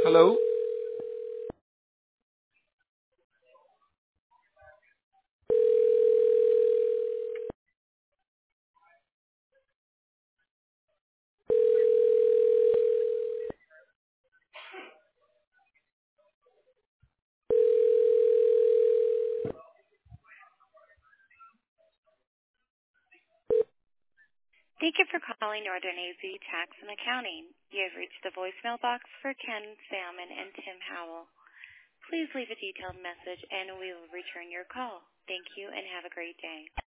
Hello. Thank you for calling Northern AZ Tax and Accounting. You have reached the voicemail box for Ken Salmon and Tim Howell. Please leave a detailed message and we will return your call. Thank you and have a great day.